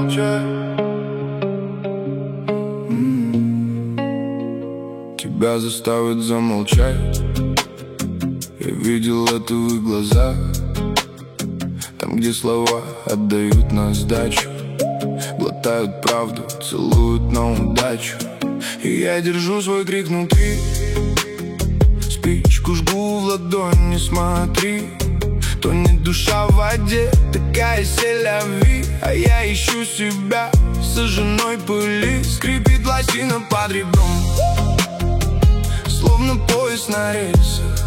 молчать. Тебя заставят замолчать. Я видел это в их глазах. Там, где слова отдают на сдачу, глотают правду, целуют на удачу. И я держу свой крик внутри. Спичку жгу в ладонь, не смотри. Тонет душа в воде, такая сель-ля-ви. А я ищу себя в сожженной пыли. Скрипит лосина под ребром, словно поезд на рельсах.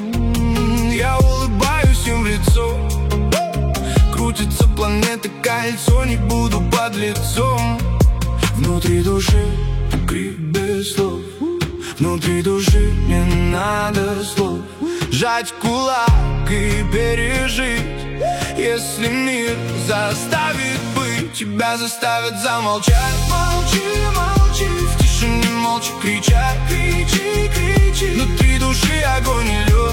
Я улыбаюсь им в лицо. Крутится планета кольцо, не буду под лицом. Внутри души крик без слов. Внутри души не надо слов. Сжать кулак и пережить. Если мир заставит быть, тебя заставят замолчать. Молчи, молчи, в тишине молча кричать. Кричи, кричи, внутри души огонь и лед.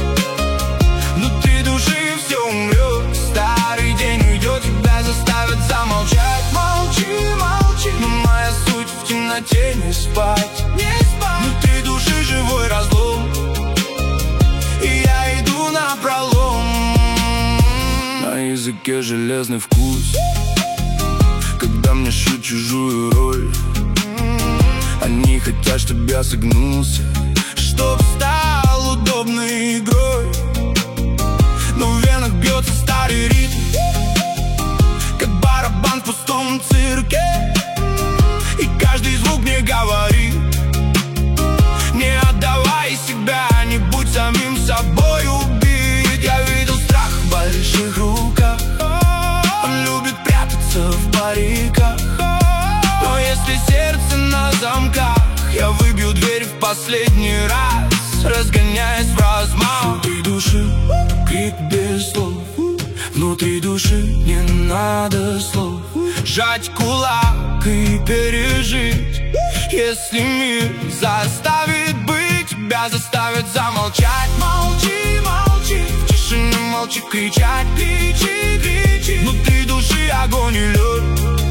Внутри души все умрет. Старый день уйдет, тебя заставят замолчать. Молчи, молчи, но моя суть в темноте не спать. Не спать. Внутри души живой разлом, и я иду напролом. На языке железный вкус, когда мне шьют чужую роль. Они хотят, чтоб я согнулся, чтоб стал удобной игрой. Но в венах бьется старый ритм, как барабан в пустом цирке. И каждый звук мне говорит: не отдавай себя, не будь самим собой убит. Я видел страх в больших руках, он любит прятаться в париках. Но если сердце на замках, я выбью дверь в последний раз, разгоняясь в размах. Внутри души крик без слов. Внутри души не надо слов. Сжать кулак и пережить. Если мир заставит быть, тебя заставят замолчать. Молчи, молчи, в тишине молча кричать. Кричи, кричи, внутри души огонь и лед.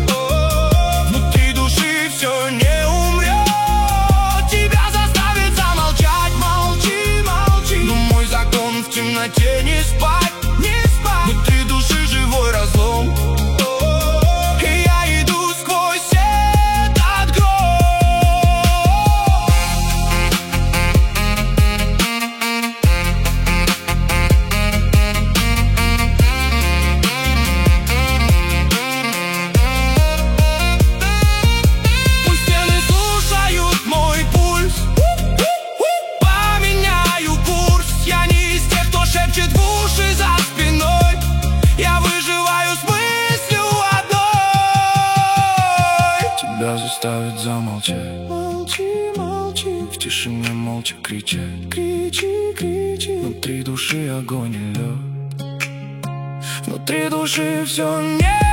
Внутри души все не умрет. Тебя заставят замолчать. Молчи, молчи, но мой закон в темноте не спать. Не спать. Внутри души живой разлом, и я иду сквозь этот гром. Пусть стены слушают мой пульс. Поменяю курс. Я не из тех, кто шепчет в уши за спиной. Я выживаю с мыслью одной. Тебя заставят замолчать. Молчи, молчи, в тишине молча кричать. Кричи, кричи, внутри души огонь и лед. Внутри души все не